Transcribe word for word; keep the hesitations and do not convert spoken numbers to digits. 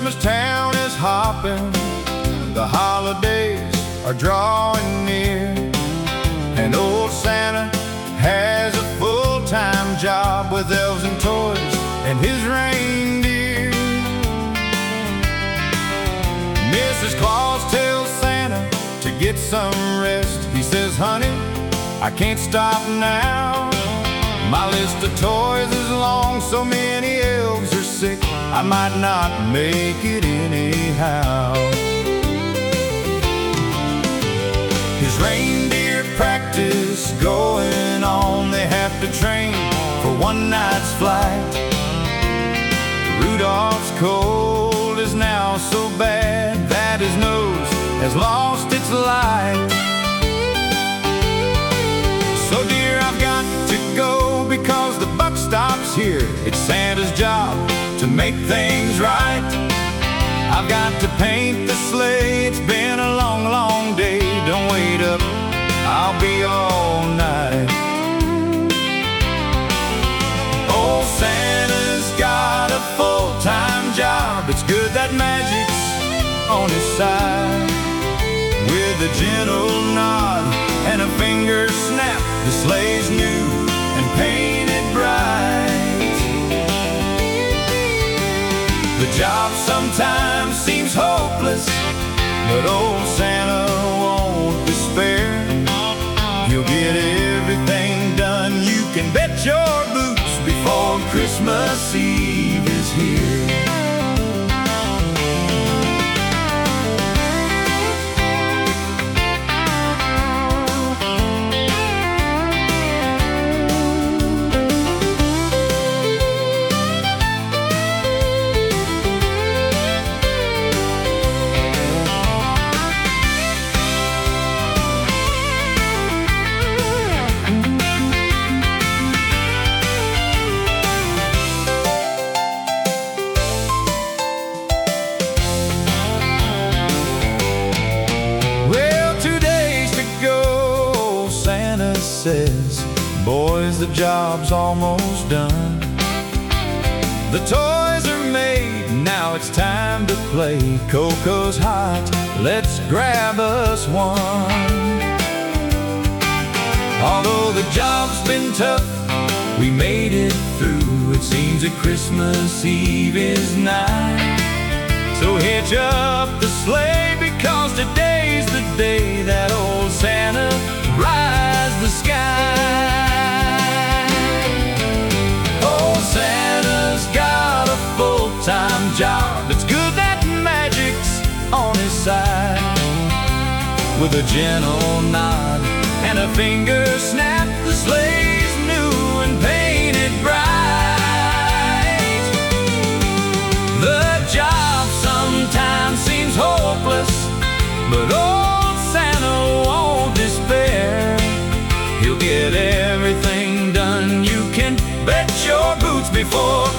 Christmas town is hopping, the holidays are drawing near, and old Santa has a full-time job with elves and toys and his reindeer. Missus Claus tells Santa to get some rest. He says, honey, I can't stop now. My list of toys is long, so many elves are sick, I might not make it anyhow. His reindeer practice going on, they have to train for one night's flight. Rudolph's cold is now so bad that his nose has lost its light. So dear, I've got to go because the buck stops here. It's Santa's job to make things right. I've got to paint the sleigh, it's been a long, long day. Don't wait up, I'll be all night. Old Santa's got a full-time job. It's good that magic's on his side. With a gentle nod and a finger snap, the sleigh's new and painted bright. The job sometimes seems hopeless, but old Santa won't despair. He'll get everything done, you can bet your boots, before Christmas Eve is here. Says, boys, the job's almost done. The toys are made, now it's time to play. Cocoa's hot, let's grab us one. Although the job's been tough, we made it through. It seems that Christmas Eve is nigh. So hitch up the sleigh, because today's the day that old Santa rise the sky. Old Santa's got a full-time job. It's good that magic's on his side. With a gentle nod and a finger snap, the sleigh's new and painted bright. The job sometimes seems hopeless, but old Santa won't despair. He'll get everything done, you can bet your boots, before